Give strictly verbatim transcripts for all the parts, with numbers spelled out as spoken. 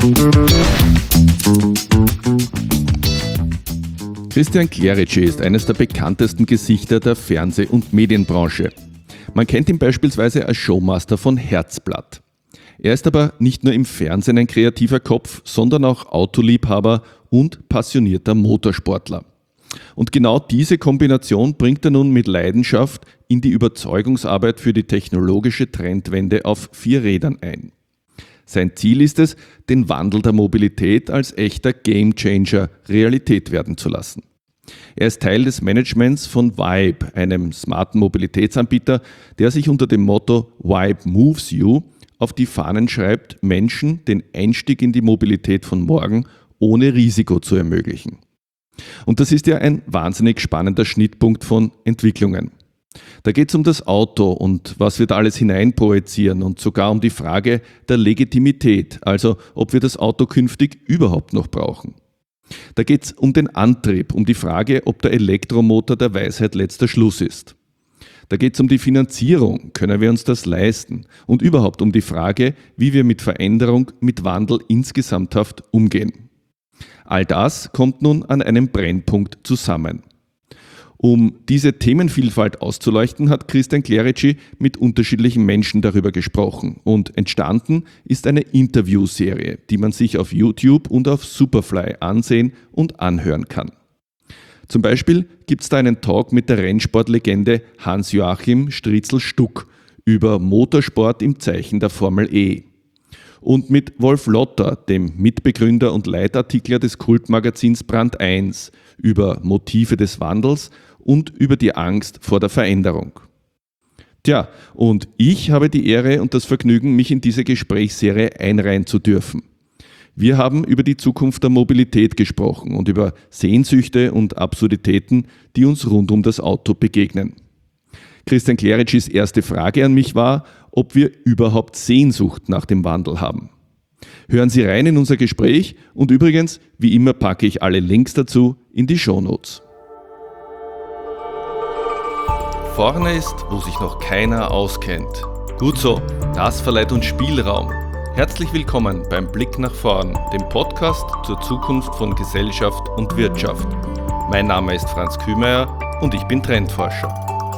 Christian Clerici ist eines der bekanntesten Gesichter der Fernseh- und Medienbranche. Man kennt ihn beispielsweise als Showmaster von Herzblatt. Er ist aber nicht nur im Fernsehen ein kreativer Kopf, sondern auch Autoliebhaber und passionierter Motorsportler. Und genau diese Kombination bringt er nun mit Leidenschaft in die Überzeugungsarbeit für die technologische Trendwende auf vier Rädern ein. Sein Ziel ist es, den Wandel der Mobilität als echter Gamechanger Realität werden zu lassen. Er ist Teil des Managements von Vibe, einem smarten Mobilitätsanbieter, der sich unter dem Motto Vibe Moves You auf die Fahnen schreibt, Menschen den Einstieg in die Mobilität von morgen ohne Risiko zu ermöglichen. Und das ist ja ein wahnsinnig spannender Schnittpunkt von Entwicklungen. Da geht es um das Auto und was wir da alles hineinprojizieren und sogar um die Frage der Legitimität, also ob wir das Auto künftig überhaupt noch brauchen. Da geht es um den Antrieb, um die Frage, ob der Elektromotor der Weisheit letzter Schluss ist. Da geht es um die Finanzierung, können wir uns das leisten? Und überhaupt um die Frage, wie wir mit Veränderung, mit Wandel insgesamthaft umgehen. All das kommt nun an einem Brennpunkt zusammen. Um diese Themenvielfalt auszuleuchten, hat Christian Clerici mit unterschiedlichen Menschen darüber gesprochen und entstanden ist eine Interviewserie, die man sich auf YouTube und auf Superfly ansehen und anhören kann. Zum Beispiel gibt es da einen Talk mit der Rennsportlegende Hans-Joachim Striezel-Stuck über Motorsport im Zeichen der Formel E. Und mit Wolf Lotter, dem Mitbegründer und Leitartikler des Kultmagazins Brand eins, über Motive des Wandels und über die Angst vor der Veränderung. Tja, und ich habe die Ehre und das Vergnügen, mich in diese Gesprächsserie einreihen zu dürfen. Wir haben über die Zukunft der Mobilität gesprochen und über Sehnsüchte und Absurditäten, die uns rund um das Auto begegnen. Christian Clericis erste Frage an mich war, ob wir überhaupt Sehnsucht nach dem Wandel haben. Hören Sie rein in unser Gespräch und übrigens, wie immer packe ich alle Links dazu in die Shownotes. Vorne ist, wo sich noch keiner auskennt. Gut so, das verleiht uns Spielraum. Herzlich willkommen beim Blick nach vorn, dem Podcast zur Zukunft von Gesellschaft und Wirtschaft. Mein Name ist Franz Kühmeier und ich bin Trendforscher.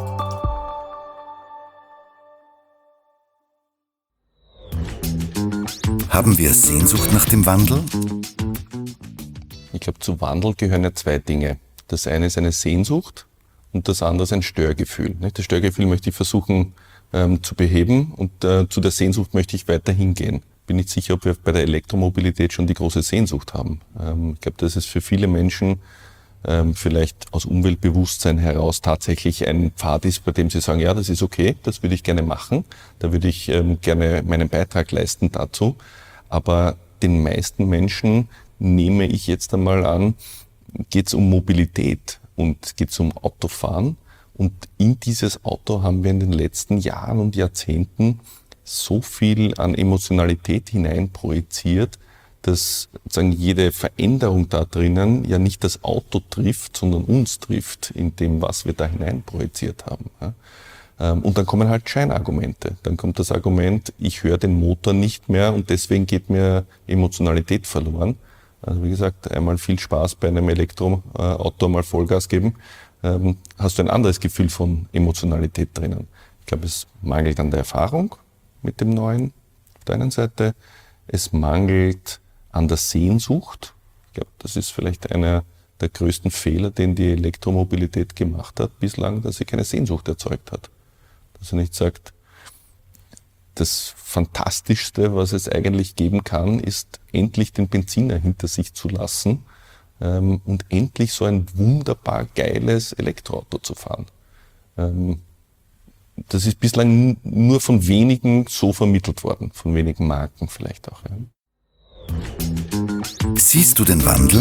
Haben wir Sehnsucht nach dem Wandel? Ich glaube, zu Wandel gehören ja zwei Dinge. Das eine ist eine Sehnsucht und das andere ist ein Störgefühl. Das Störgefühl möchte ich versuchen ähm, zu beheben und äh, zu der Sehnsucht möchte ich weiter hingehen. Bin nicht sicher, ob wir bei der Elektromobilität schon die große Sehnsucht haben. Ähm, ich glaube, dass es für viele Menschen ähm, vielleicht aus Umweltbewusstsein heraus tatsächlich ein Pfad ist, bei dem sie sagen, ja, das ist okay, das würde ich gerne machen, da würde ich ähm, gerne meinen Beitrag leisten dazu. Aber den meisten Menschen, nehme ich jetzt einmal an, geht es um Mobilität und geht es um Autofahren. Und in dieses Auto haben wir in den letzten Jahren und Jahrzehnten so viel an Emotionalität hineinprojiziert, dass sozusagen jede Veränderung da drinnen ja nicht das Auto trifft, sondern uns trifft in dem, was wir da hineinprojiziert haben. Und dann kommen halt Scheinargumente. Dann kommt das Argument, ich höre den Motor nicht mehr und deswegen geht mir Emotionalität verloren. Also wie gesagt, einmal viel Spaß bei einem Elektroauto, mal Vollgas geben, hast du ein anderes Gefühl von Emotionalität drinnen. Ich glaube, es mangelt an der Erfahrung mit dem Neuen auf der einen Seite. Es mangelt an der Sehnsucht. Ich glaube, das ist vielleicht einer der größten Fehler, den die Elektromobilität gemacht hat bislang, dass sie keine Sehnsucht erzeugt hat. Dass er nicht sagt, das Fantastischste, was es eigentlich geben kann, ist endlich den Benziner hinter sich zu lassen ähm, und endlich so ein wunderbar geiles Elektroauto zu fahren. Ähm, das ist bislang nur von wenigen so vermittelt worden, von wenigen Marken vielleicht auch. Ja. Siehst du den Wandel?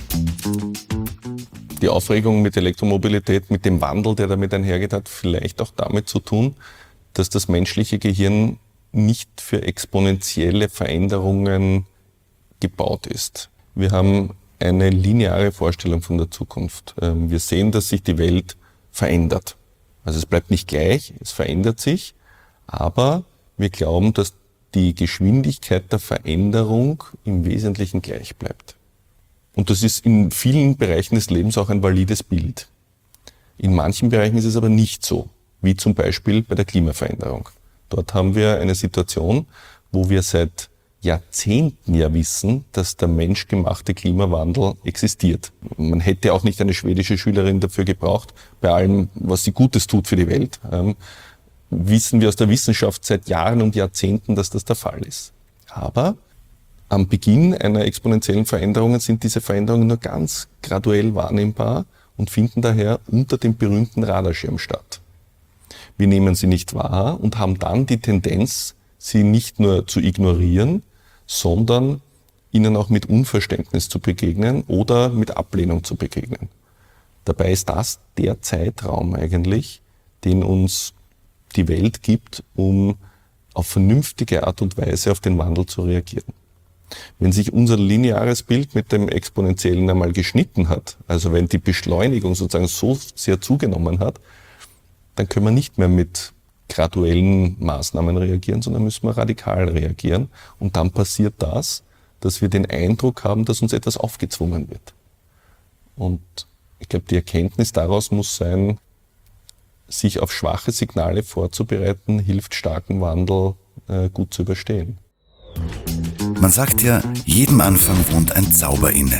Die Aufregung mit Elektromobilität, mit dem Wandel, der damit einhergeht, hat vielleicht auch damit zu tun, dass das menschliche Gehirn nicht für exponentielle Veränderungen gebaut ist. Wir haben eine lineare Vorstellung von der Zukunft. Wir sehen, dass sich die Welt verändert. Also es bleibt nicht gleich, es verändert sich, aber wir glauben, dass die Geschwindigkeit der Veränderung im Wesentlichen gleich bleibt. Und das ist in vielen Bereichen des Lebens auch ein valides Bild. In manchen Bereichen ist es aber nicht so, wie zum Beispiel bei der Klimaveränderung. Dort haben wir eine Situation, wo wir seit Jahrzehnten ja wissen, dass der menschgemachte Klimawandel existiert. Man hätte auch nicht eine schwedische Schülerin dafür gebraucht, bei allem, was sie Gutes tut für die Welt. Ähm, wissen wir aus der Wissenschaft seit Jahren und Jahrzehnten, dass das der Fall ist. Aber am Beginn einer exponentiellen Veränderung sind diese Veränderungen nur ganz graduell wahrnehmbar und finden daher unter dem berühmten Radarschirm statt. Wir nehmen sie nicht wahr und haben dann die Tendenz, sie nicht nur zu ignorieren, sondern ihnen auch mit Unverständnis zu begegnen oder mit Ablehnung zu begegnen. Dabei ist das der Zeitraum eigentlich, den uns die Welt gibt, um auf vernünftige Art und Weise auf den Wandel zu reagieren. Wenn sich unser lineares Bild mit dem Exponentiellen einmal geschnitten hat, also wenn die Beschleunigung sozusagen so sehr zugenommen hat, dann können wir nicht mehr mit graduellen Maßnahmen reagieren, sondern müssen wir radikal reagieren. Und dann passiert das, dass wir den Eindruck haben, dass uns etwas aufgezwungen wird. Und ich glaube, die Erkenntnis daraus muss sein, sich auf schwache Signale vorzubereiten, hilft starken Wandel äh, gut zu überstehen. Man sagt ja, jedem Anfang wohnt ein Zauber inne.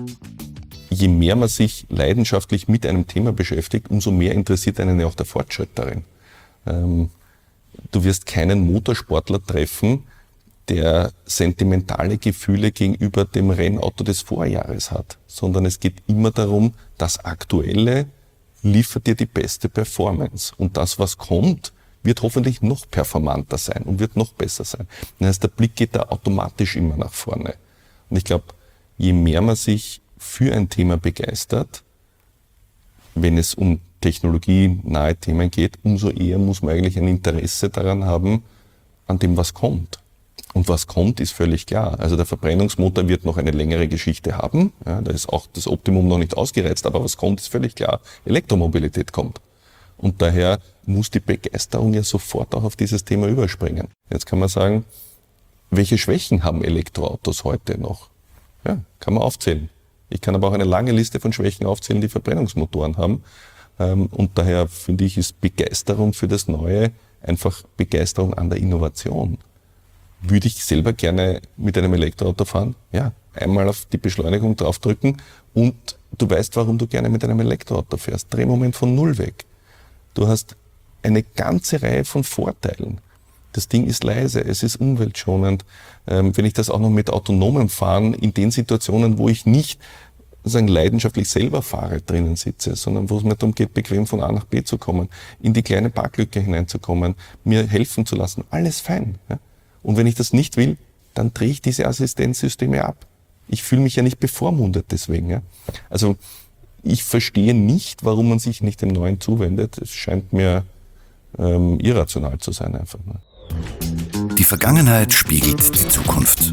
Je mehr man sich leidenschaftlich mit einem Thema beschäftigt, umso mehr interessiert einen ja auch der Fortschritt darin. Ähm, du wirst keinen Motorsportler treffen, der sentimentale Gefühle gegenüber dem Rennauto des Vorjahres hat, sondern es geht immer darum, das Aktuelle liefert dir die beste Performance. Und das, was kommt, wird hoffentlich noch performanter sein und wird noch besser sein. Das heißt, der Blick geht da automatisch immer nach vorne. Und ich glaube, je mehr man sich für ein Thema begeistert, wenn es um technologienahe Themen geht, umso eher muss man eigentlich ein Interesse daran haben, an dem, was kommt. Und was kommt, ist völlig klar. Also der Verbrennungsmotor wird noch eine längere Geschichte haben. Ja, da ist auch das Optimum noch nicht ausgereizt, aber was kommt, ist völlig klar. Elektromobilität kommt. Und daher muss die Begeisterung ja sofort auch auf dieses Thema überspringen. Jetzt kann man sagen, welche Schwächen haben Elektroautos heute noch? Ja, kann man aufzählen. Ich kann aber auch eine lange Liste von Schwächen aufzählen, die Verbrennungsmotoren haben. Und daher finde ich, ist Begeisterung für das Neue einfach Begeisterung an der Innovation. Würde ich selber gerne mit einem Elektroauto fahren? Ja, einmal auf die Beschleunigung draufdrücken und du weißt, warum du gerne mit einem Elektroauto fährst. Drehmoment von null weg. Du hast eine ganze Reihe von Vorteilen. Das Ding ist leise, es ist umweltschonend. Ähm, wenn ich das auch noch mit autonomem Fahren in den Situationen, wo ich nicht sagen, leidenschaftlich selber fahre, drinnen sitze, sondern wo es mir darum geht, bequem von A nach B zu kommen, in die kleine Parklücke hineinzukommen, mir helfen zu lassen, alles fein. Ja? Und wenn ich das nicht will, dann drehe ich diese Assistenzsysteme ab. Ich fühle mich ja nicht bevormundet deswegen. Ja? Also ich verstehe nicht, warum man sich nicht dem Neuen zuwendet. Es scheint mir ähm, irrational zu sein einfach. Ne? Die Vergangenheit spiegelt die Zukunft.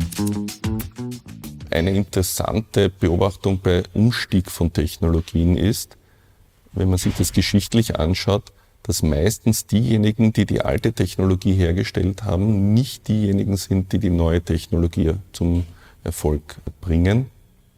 Eine interessante Beobachtung bei Umstieg von Technologien ist, wenn man sich das geschichtlich anschaut, dass meistens diejenigen, die die alte Technologie hergestellt haben, nicht diejenigen sind, die die neue Technologie zum Erfolg bringen.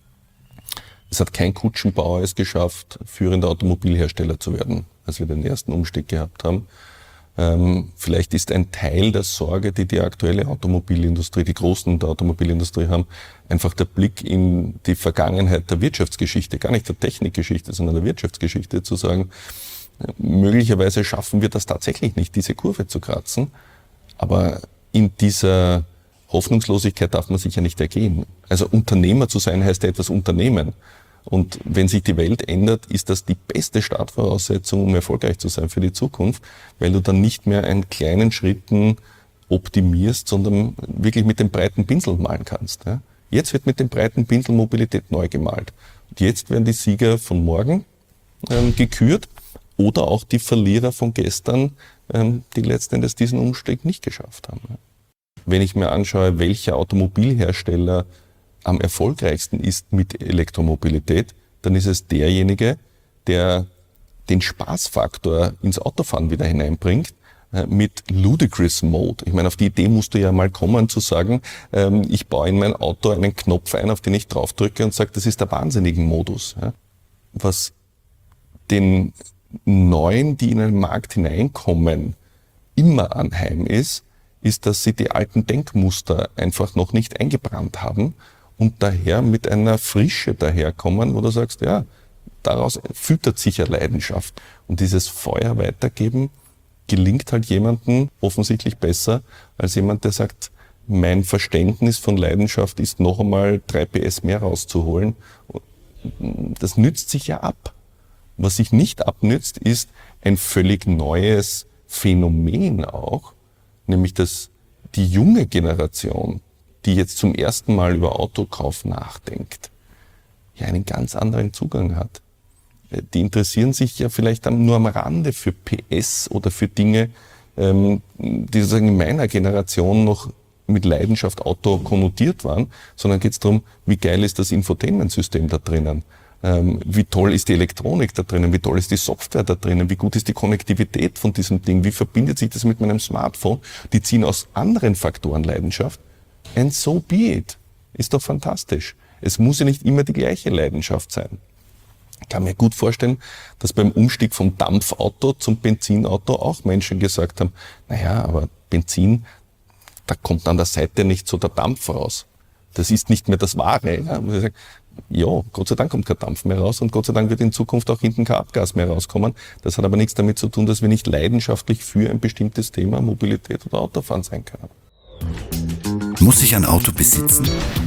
Es hat kein Kutschenbauer es geschafft, führender Automobilhersteller zu werden, als wir den ersten Umstieg gehabt haben. Ähm, vielleicht ist ein Teil der Sorge, die die aktuelle Automobilindustrie, die Großen der Automobilindustrie haben, einfach der Blick in die Vergangenheit der Wirtschaftsgeschichte, gar nicht der Technikgeschichte, sondern der Wirtschaftsgeschichte, zu sagen, möglicherweise schaffen wir das tatsächlich nicht, diese Kurve zu kratzen. Aber in dieser Hoffnungslosigkeit darf man sich ja nicht ergehen. Also Unternehmer zu sein heißt ja etwas unternehmen. Und wenn sich die Welt ändert, ist das die beste Startvoraussetzung, um erfolgreich zu sein für die Zukunft, weil du dann nicht mehr in kleinen Schritten optimierst, sondern wirklich mit dem breiten Pinsel malen kannst. Jetzt wird mit dem breiten Pinsel Mobilität neu gemalt. Und jetzt werden die Sieger von morgen ähm, gekürt oder auch die Verlierer von gestern, ähm, die letzten Endes diesen Umstieg nicht geschafft haben. Wenn ich mir anschaue, welcher Automobilhersteller am erfolgreichsten ist mit Elektromobilität, dann ist es derjenige, der den Spaßfaktor ins Autofahren wieder hineinbringt, mit Ludicrous Mode. Ich meine, auf die Idee musst du ja mal kommen, zu sagen, ähm, ich baue in mein Auto einen Knopf ein, auf den ich draufdrücke und sage, das ist der Wahnsinnigen-Modus. Ja? Was den Neuen, die in den Markt hineinkommen, immer anheim ist, ist, dass sie die alten Denkmuster einfach noch nicht eingebrannt haben und daher mit einer Frische daherkommen, wo du sagst, ja, daraus füttert sich ja Leidenschaft. Und dieses Feuer weitergeben gelingt halt jemandem offensichtlich besser als jemand, der sagt, mein Verständnis von Leidenschaft ist noch einmal drei P S mehr rauszuholen. Das nützt sich ja ab. Was sich nicht abnützt, ist ein völlig neues Phänomen auch, nämlich dass die junge Generation, die jetzt zum ersten Mal über Autokauf nachdenkt, ja einen ganz anderen Zugang hat. Die interessieren sich ja vielleicht nur am Rande für P S oder für Dinge, die sozusagen in meiner Generation noch mit Leidenschaft Auto konnotiert waren, sondern geht es darum, wie geil ist das Infotainment-System da drinnen, wie toll ist die Elektronik da drinnen, wie toll ist die Software da drinnen, wie gut ist die Konnektivität von diesem Ding, wie verbindet sich das mit meinem Smartphone. Die ziehen aus anderen Faktoren Leidenschaft. And so be it. Ist doch fantastisch. Es muss ja nicht immer die gleiche Leidenschaft sein. Ich kann mir gut vorstellen, dass beim Umstieg vom Dampfauto zum Benzinauto auch Menschen gesagt haben, naja, aber Benzin, da kommt an der Seite nicht so der Dampf raus. Das ist nicht mehr das Wahre. Ja, muss ich sagen, ja, Gott sei Dank kommt kein Dampf mehr raus und Gott sei Dank wird in Zukunft auch hinten kein Abgas mehr rauskommen. Das hat aber nichts damit zu tun, dass wir nicht leidenschaftlich für ein bestimmtes Thema, Mobilität oder Autofahren sein können. Muss ich ein Auto besitzen?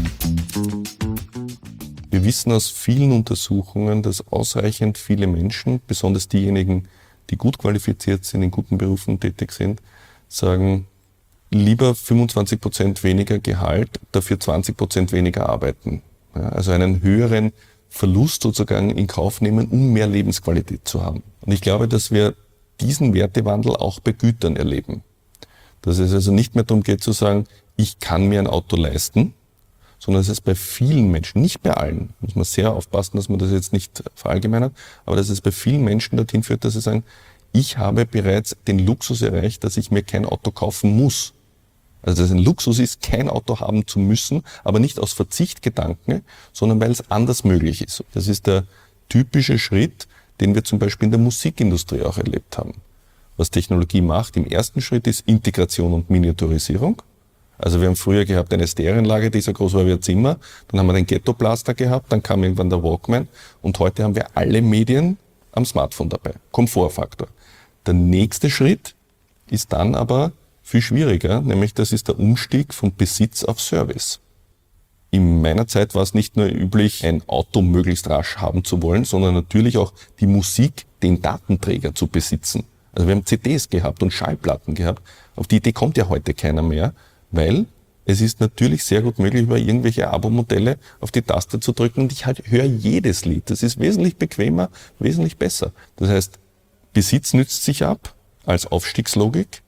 Wir wissen aus vielen Untersuchungen, dass ausreichend viele Menschen, besonders diejenigen, die gut qualifiziert sind, in guten Berufen tätig sind, sagen, lieber fünfundzwanzig Prozent weniger Gehalt, dafür zwanzig Prozent weniger arbeiten. Ja, also einen höheren Verlust sozusagen in Kauf nehmen, um mehr Lebensqualität zu haben. Und ich glaube, dass wir diesen Wertewandel auch bei Gütern erleben. Dass es also nicht mehr darum geht zu sagen, ich kann mir ein Auto leisten, sondern dass es bei vielen Menschen, nicht bei allen, muss man sehr aufpassen, dass man das jetzt nicht verallgemeinert, aber dass es bei vielen Menschen dorthin führt, dass sie sagen, ich habe bereits den Luxus erreicht, dass ich mir kein Auto kaufen muss. Also dass es ein Luxus ist, kein Auto haben zu müssen, aber nicht aus Verzichtgedanken, sondern weil es anders möglich ist. Das ist der typische Schritt, den wir zum Beispiel in der Musikindustrie auch erlebt haben. Was Technologie macht, im ersten Schritt ist Integration und Miniaturisierung. Also wir haben früher gehabt eine Stereoanlage, die so groß war wie ein Zimmer, dann haben wir den Ghetto-Blaster gehabt, dann kam irgendwann der Walkman und heute haben wir alle Medien am Smartphone dabei. Komfortfaktor. Der nächste Schritt ist dann aber viel schwieriger, nämlich das ist der Umstieg von Besitz auf Service. In meiner Zeit war es nicht nur üblich, ein Auto möglichst rasch haben zu wollen, sondern natürlich auch die Musik, den Datenträger zu besitzen. Also wir haben C Ds gehabt und Schallplatten gehabt. Auf die Idee kommt ja heute keiner mehr, weil es ist natürlich sehr gut möglich, über irgendwelche Abo-Modelle auf die Taste zu drücken und ich halt höre jedes Lied. Das ist wesentlich bequemer, wesentlich besser. Das heißt, Besitz nützt sich ab als Aufstiegslogik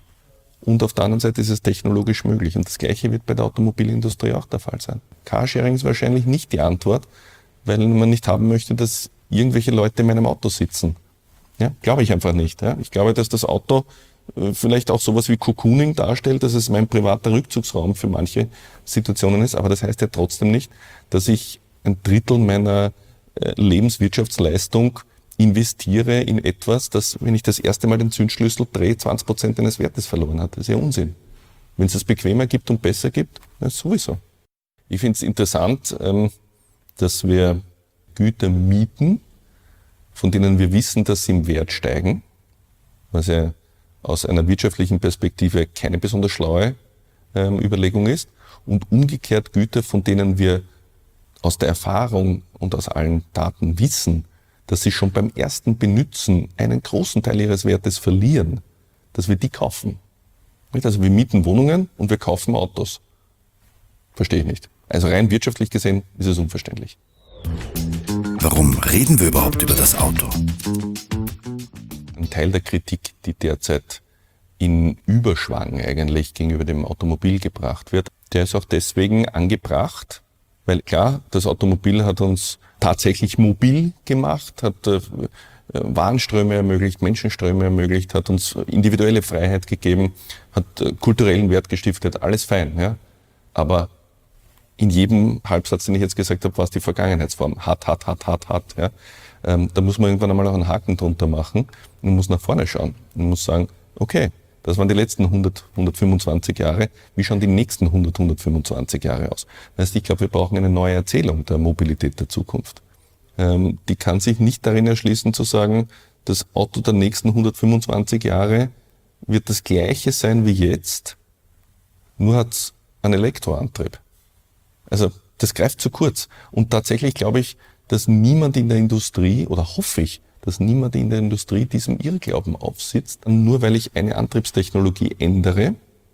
und auf der anderen Seite ist es technologisch möglich. Und das Gleiche wird bei der Automobilindustrie auch der Fall sein. Carsharing ist wahrscheinlich nicht die Antwort, weil man nicht haben möchte, dass irgendwelche Leute in meinem Auto sitzen. Ja, glaube ich einfach nicht. Ja. Ich glaube, dass das Auto vielleicht auch sowas wie Cocooning darstellt, dass es mein privater Rückzugsraum für manche Situationen ist, aber das heißt ja trotzdem nicht, dass ich ein Drittel meiner Lebenswirtschaftsleistung investiere in etwas, das, wenn ich das erste Mal den Zündschlüssel drehe, zwanzig Prozent eines Wertes verloren hat. Das ist ja Unsinn. Wenn es das bequemer gibt und besser gibt, dann sowieso. Ich finde es interessant, dass wir Güter mieten, von denen wir wissen, dass sie im Wert steigen, was ja aus einer wirtschaftlichen Perspektive keine besonders schlaue ähm, Überlegung ist, und umgekehrt Güter, von denen wir aus der Erfahrung und aus allen Daten wissen, dass sie schon beim ersten Benutzen einen großen Teil ihres Wertes verlieren, dass wir die kaufen. Also wir mieten Wohnungen und wir kaufen Autos. Verstehe ich nicht. Also rein wirtschaftlich gesehen ist es unverständlich. Warum reden wir überhaupt über das Auto? Ein Teil der Kritik, die derzeit in Überschwang eigentlich gegenüber dem Automobil gebracht wird, der ist auch deswegen angebracht, weil klar, das Automobil hat uns tatsächlich mobil gemacht, hat Warenströme ermöglicht, Menschenströme ermöglicht, hat uns individuelle Freiheit gegeben, hat kulturellen Wert gestiftet, alles fein. Ja? Aber in jedem Halbsatz, den ich jetzt gesagt habe, war es die Vergangenheitsform. Hat, hat, hat, hat, hat. Ja? Ähm, da muss man irgendwann einmal auch einen Haken drunter machen und muss nach vorne schauen. Man muss sagen, okay, das waren die letzten hundert, hundertfünfundzwanzig Jahre. Wie schauen die nächsten hundert, hundertfünfundzwanzig Jahre aus? Das heißt, ich glaube, wir brauchen eine neue Erzählung der Mobilität der Zukunft. Ähm, die kann sich nicht darin erschließen zu sagen, das Auto der nächsten hundertfünfundzwanzig Jahre wird das gleiche sein wie jetzt, nur hat es einen Elektroantrieb. Also das greift zu kurz. Und tatsächlich glaube ich, dass niemand in der Industrie, oder hoffe ich, dass niemand in der Industrie diesem Irrglauben aufsitzt, nur weil ich eine Antriebstechnologie ändere,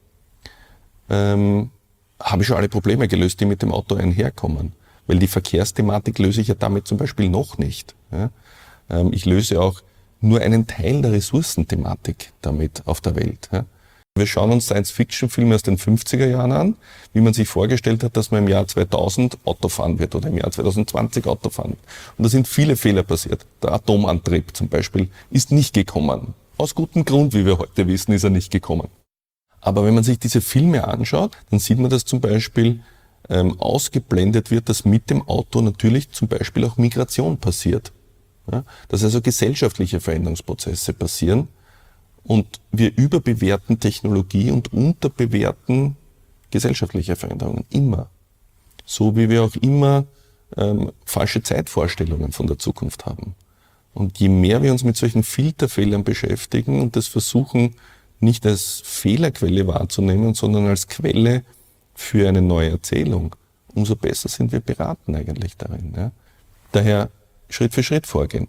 ähm, habe ich schon alle Probleme gelöst, die mit dem Auto einherkommen. Weil die Verkehrsthematik löse ich ja damit zum Beispiel noch nicht. Ja? Ähm, ich löse auch nur einen Teil der Ressourcenthematik damit auf der Welt. Ja? Wir schauen uns Science-Fiction-Filme aus den fünfziger Jahren an, wie man sich vorgestellt hat, dass man im Jahr zweitausend Auto fahren wird oder im Jahr zweitausendzwanzig Auto fahren wird. Und da sind viele Fehler passiert. Der Atomantrieb zum Beispiel ist nicht gekommen. Aus gutem Grund, wie wir heute wissen, ist er nicht gekommen. Aber wenn man sich diese Filme anschaut, dann sieht man, dass zum Beispiel ähm, ausgeblendet wird, dass mit dem Auto natürlich zum Beispiel auch Migration passiert. Ja? Dass also gesellschaftliche Veränderungsprozesse passieren. Und wir überbewerten Technologie und unterbewerten gesellschaftliche Veränderungen. Immer. So wie wir auch immer ähm, falsche Zeitvorstellungen von der Zukunft haben. Und je mehr wir uns mit solchen Filterfehlern beschäftigen und das versuchen, nicht als Fehlerquelle wahrzunehmen, sondern als Quelle für eine neue Erzählung, umso besser sind wir beraten eigentlich darin. Ja? Daher Schritt für Schritt vorgehen.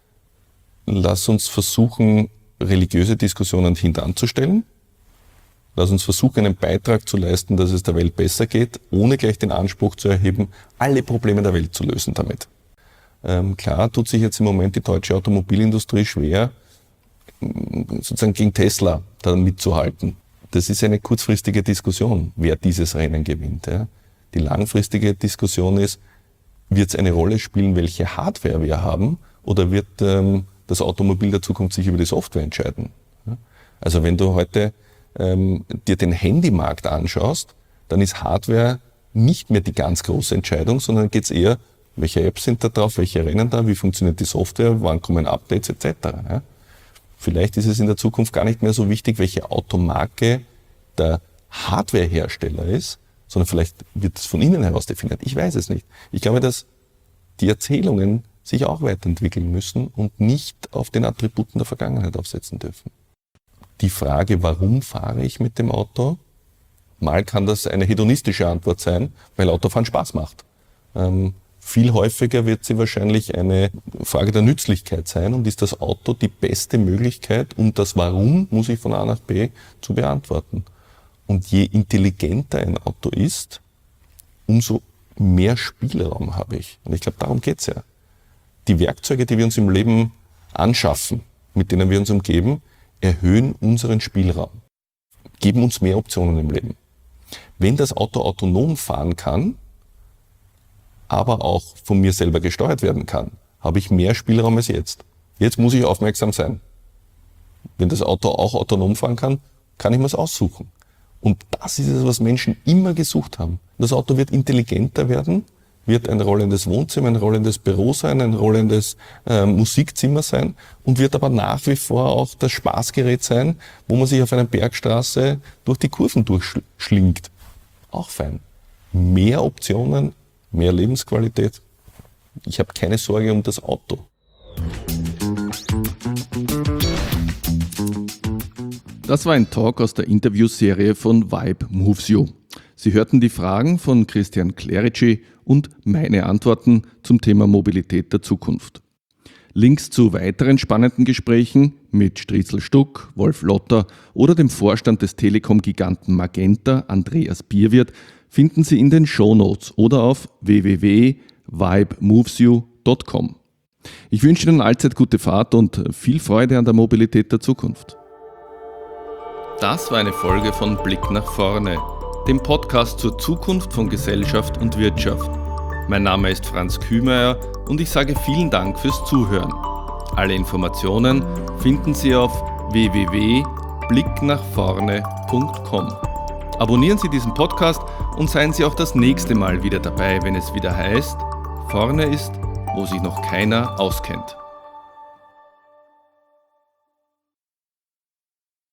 Lass uns versuchen, religiöse Diskussionen hintanzustellen. Lass uns versuchen, einen Beitrag zu leisten, dass es der Welt besser geht, ohne gleich den Anspruch zu erheben, alle Probleme der Welt zu lösen damit. Ähm, klar tut sich jetzt im Moment die deutsche Automobilindustrie schwer, sozusagen gegen Tesla da mitzuhalten. Das ist eine kurzfristige Diskussion, wer dieses Rennen gewinnt. Ja. Die langfristige Diskussion ist, wird es eine Rolle spielen, welche Hardware wir haben, oder wird ähm, das Automobil der Zukunft sich über die Software entscheiden? Ja. Also wenn du heute ähm, dir den Handymarkt anschaust, dann ist Hardware nicht mehr die ganz große Entscheidung, sondern geht es eher, welche Apps sind da drauf, welche rennen da, wie funktioniert die Software, wann kommen Updates et cetera. Ja. Vielleicht ist es in der Zukunft gar nicht mehr so wichtig, welche Automarke der Hardwarehersteller ist, sondern vielleicht wird es von innen heraus definiert. Ich weiß es nicht. Ich glaube, dass die Erzählungen sich auch weiterentwickeln müssen und nicht auf den Attributen der Vergangenheit aufsetzen dürfen. Die Frage, warum fahre ich mit dem Auto? Mal kann das eine hedonistische Antwort sein, weil Autofahren Spaß macht. Ähm, Viel häufiger wird sie wahrscheinlich eine Frage der Nützlichkeit sein und ist das Auto die beste Möglichkeit, um das Warum, muss ich von A nach B, zu beantworten. Und je intelligenter ein Auto ist, umso mehr Spielraum habe ich. Und ich glaube, darum geht's ja. Die Werkzeuge, die wir uns im Leben anschaffen, mit denen wir uns umgeben, erhöhen unseren Spielraum, geben uns mehr Optionen im Leben. Wenn das Auto autonom fahren kann, aber auch von mir selber gesteuert werden kann, habe ich mehr Spielraum als jetzt. Jetzt muss ich aufmerksam sein. Wenn das Auto auch autonom fahren kann, kann ich mir es aussuchen. Und das ist es, was Menschen immer gesucht haben. Das Auto wird intelligenter werden, wird ein rollendes Wohnzimmer, ein rollendes Büro sein, ein rollendes äh, Musikzimmer sein und wird aber nach wie vor auch das Spaßgerät sein, wo man sich auf einer Bergstraße durch die Kurven durchschlingt. Auch fein. Mehr Optionen, mehr Lebensqualität. Ich habe keine Sorge um das Auto. Das war ein Talk aus der Interviewserie von Vibe Moves You. Sie hörten die Fragen von Christian Clerici und meine Antworten zum Thema Mobilität der Zukunft. Links zu weiteren spannenden Gesprächen mit Striezel Stuck, Wolf Lotter oder dem Vorstand des Telekom-Giganten Magenta, Andreas Bierwirth, finden Sie in den Shownotes oder auf w w w punkt vibe moves you punkt com. Ich wünsche Ihnen allzeit gute Fahrt und viel Freude an der Mobilität der Zukunft. Das war eine Folge von Blick nach vorne, dem Podcast zur Zukunft von Gesellschaft und Wirtschaft. Mein Name ist Franz Kühmeier und ich sage vielen Dank fürs Zuhören. Alle Informationen finden Sie auf w w w punkt blick nach vorne punkt com. Abonnieren Sie diesen Podcast und seien Sie auch das nächste Mal wieder dabei, wenn es wieder heißt, vorne ist, wo sich noch keiner auskennt.